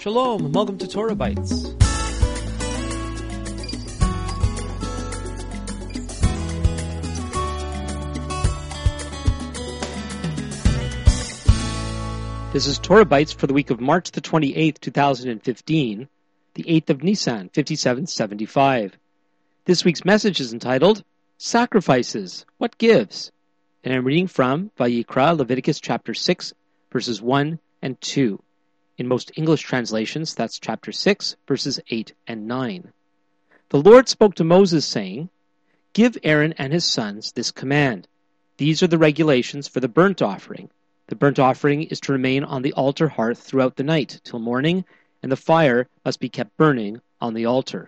Shalom, and welcome to Torah Bites. This is Torah Bites for the week of March the 28th, 2015, the 8th of Nisan, 5775. This week's message is entitled, Sacrifices, What Gives? And I'm reading from Vayikra, Leviticus chapter 6, verses 1 and 2. In most English translations, that's chapter 6, verses 8 and 9. The Lord spoke to Moses, saying, Give Aaron and his sons this command. These are the regulations for the burnt offering. The burnt offering is to remain on the altar hearth throughout the night till morning, and the fire must be kept burning on the altar.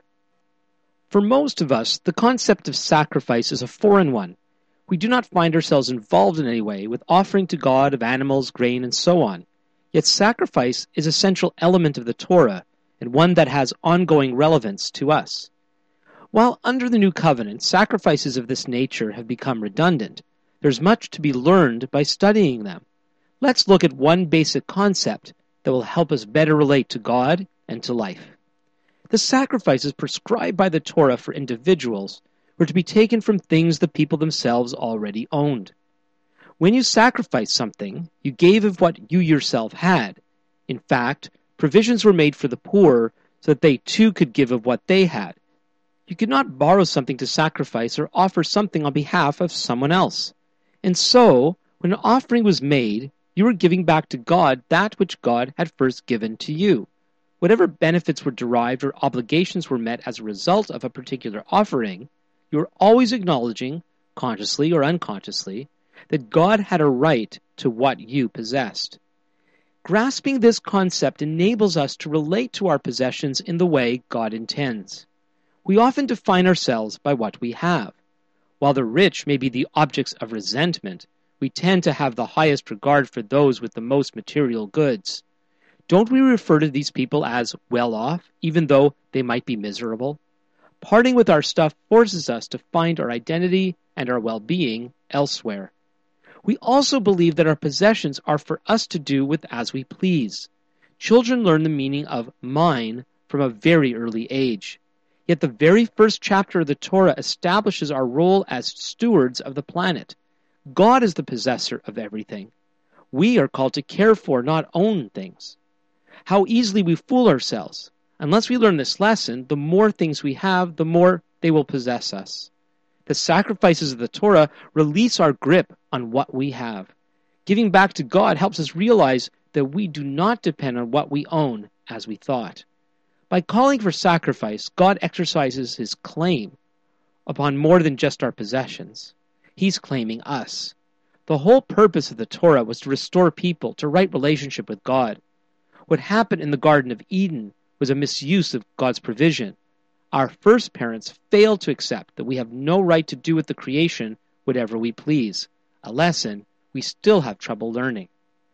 For most of us, the concept of sacrifice is a foreign one. We do not find ourselves involved in any way with offering to God of animals, grain, and so on. Yet sacrifice is a central element of the Torah, and one that has ongoing relevance to us. While under the New Covenant, sacrifices of this nature have become redundant, there's much to be learned by studying them. Let's look at one basic concept that will help us better relate to God and to life. The sacrifices prescribed by the Torah for individuals were to be taken from things the people themselves already owned. When you sacrificed something, you gave of what you yourself had. In fact, provisions were made for the poor so that they too could give of what they had. You could not borrow something to sacrifice or offer something on behalf of someone else. And so, when an offering was made, you were giving back to God that which God had first given to you. Whatever benefits were derived or obligations were met as a result of a particular offering, you were always acknowledging, consciously or unconsciously, that God had a right to what you possessed. Grasping this concept enables us to relate to our possessions in the way God intends. We often define ourselves by what we have. While the rich may be the objects of resentment, we tend to have the highest regard for those with the most material goods. Don't we refer to these people as well off, even though they might be miserable? Parting with our stuff forces us to find our identity and our well-being elsewhere. We also believe that our possessions are for us to do with as we please. Children learn the meaning of mine from a very early age. Yet the very first chapter of the Torah establishes our role as stewards of the planet. God is the possessor of everything. We are called to care for, not own things. How easily we fool ourselves. Unless we learn this lesson, the more things we have, the more they will possess us. The sacrifices of the Torah release our grip on what we have. Giving back to God helps us realize that we do not depend on what we own as we thought. By calling for sacrifice, God exercises his claim upon more than just our possessions. He's claiming us. The whole purpose of the Torah was to restore people to right relationship with God. What happened in the Garden of Eden was a misuse of God's provision. Our first parents failed to accept that we have no right to do with the creation whatever we please, a lesson we still have trouble learning.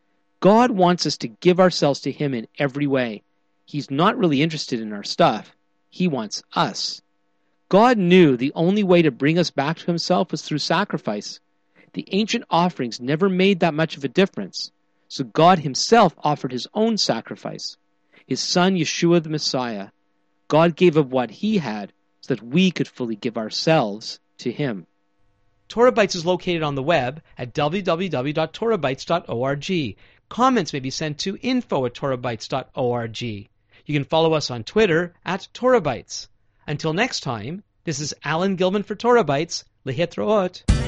God wants us to give ourselves to him in every way. He's not really interested in our stuff. He wants us. God knew the only way to bring us back to himself was through sacrifice. The ancient offerings never made that much of a difference, so God himself offered his own sacrifice, his son Yeshua the Messiah. God gave of what he had so that we could fully give ourselves to him. Torah Bites is located on the web at www.torahbites.org. Comments may be sent to info@torahbites.org. You can follow us on Twitter @TorahBites. Until next time, this is Alan Gilman for Torah Bites. Lehitraot.